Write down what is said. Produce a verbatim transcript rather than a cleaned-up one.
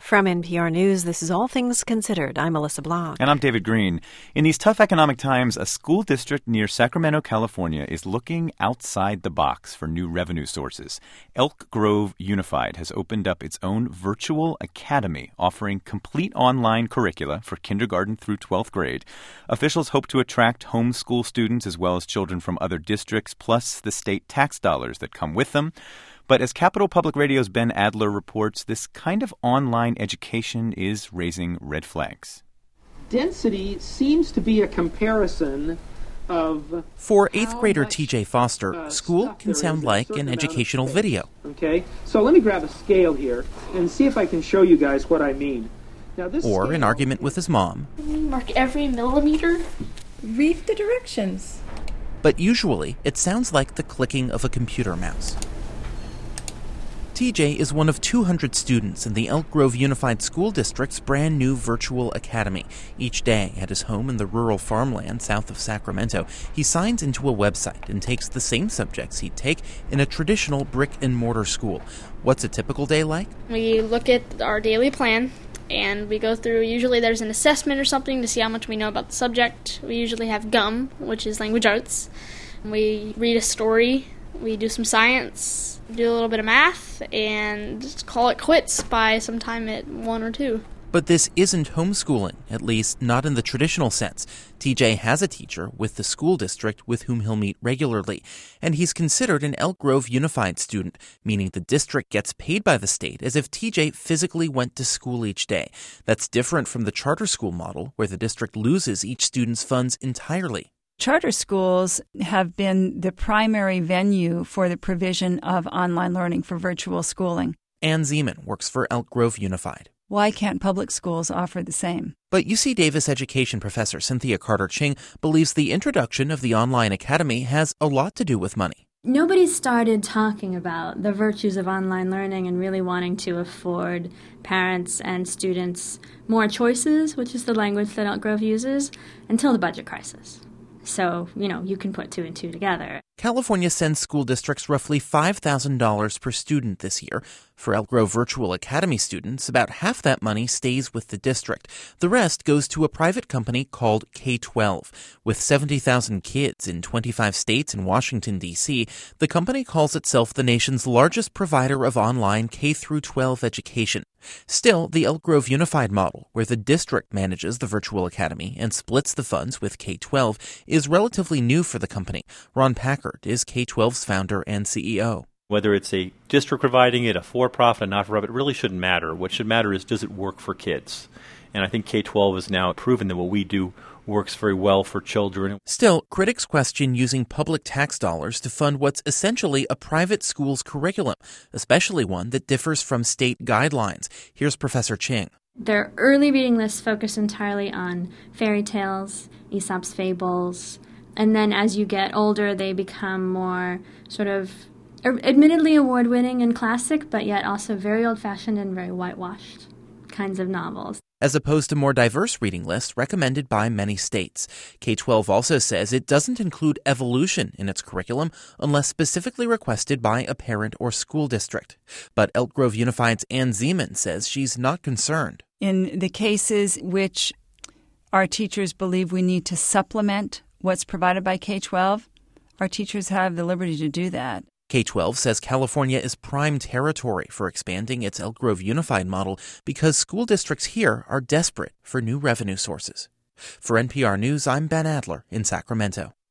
From N P R News, this is All Things Considered. I'm Melissa Block. And I'm David Green. In these tough economic times, a school district near Sacramento, California is looking outside the box for new revenue sources. Elk Grove Unified has opened up its own virtual academy, offering complete online curricula for kindergarten through twelfth grade. Officials hope to attract homeschool students as well as children from other districts, plus the state tax dollars that come with them. But as Capital Public Radio's Ben Adler reports, this kind of online education is raising red flags. Density seems to be a comparison of... For eighth grader T J Foster, uh, school can sound like an educational video. Okay, so let me grab a scale here and see if I can show you guys what I mean. Now, this or an argument with his mom. Mark every millimeter. Read the directions. But usually, it sounds like the clicking of a computer mouse. T J is one of two hundred students in the Elk Grove Unified School District's brand new virtual academy. Each day, at his home in the rural farmland south of Sacramento, he signs into a website and takes the same subjects he'd take in a traditional brick-and-mortar school. What's a typical day like? We look at our daily plan, and we go through, usually there's an assessment or something to see how much we know about the subject. We usually have GUM, which is language arts. We read a story, we do some science, do a little bit of math, and call it quits by sometime at one or two. But this isn't homeschooling, at least not in the traditional sense. T J has a teacher with the school district with whom he'll meet regularly, and he's considered an Elk Grove Unified student, meaning the district gets paid by the state as if T J physically went to school each day. That's different from the charter school model, where the district loses each student's funds entirely. Charter schools have been the primary venue for the provision of online learning for virtual schooling. Ann Zeman works for Elk Grove Unified. Why can't public schools offer the same? But U C Davis education professor Cynthia Carter-Ching believes the introduction of the online academy has a lot to do with money. Nobody started talking about the virtues of online learning and really wanting to afford parents and students more choices, which is the language that Elk Grove uses, until the budget crisis. So, you know, you can put two and two together. California sends school districts roughly five thousand dollars per student this year. For Elk Grove Virtual Academy students, about half that money stays with the district. The rest goes to a private company called K twelve. With seventy thousand kids in twenty-five states and Washington, D C, the company calls itself the nation's largest provider of online K through twelve education. Still, the Elk Grove Unified model, where the district manages the virtual academy and splits the funds with K twelve, is relatively new for the company. Ron Packard is K twelve's founder and C E O. Whether it's a district providing it, a for-profit, a not-for-profit, it really shouldn't matter. What should matter is, does it work for kids? And I think K twelve has now proven that what we do works very well for children. Still, critics question using public tax dollars to fund what's essentially a private school's curriculum, especially one that differs from state guidelines. Here's Professor Ching. Their early reading lists focus entirely on fairy tales, Aesop's fables, and then as you get older, they become more sort of admittedly award-winning and classic, but yet also very old-fashioned and very whitewashed kinds of novels. As opposed to more diverse reading lists recommended by many states. K twelve also says it doesn't include evolution in its curriculum unless specifically requested by a parent or school district. But Elk Grove Unified's Ann Zeman says she's not concerned. In the cases which our teachers believe we need to supplement what's provided by K twelve, our teachers have the liberty to do that. K twelve says California is prime territory for expanding its Elk Grove Unified model because school districts here are desperate for new revenue sources. For N P R News, I'm Ben Adler in Sacramento.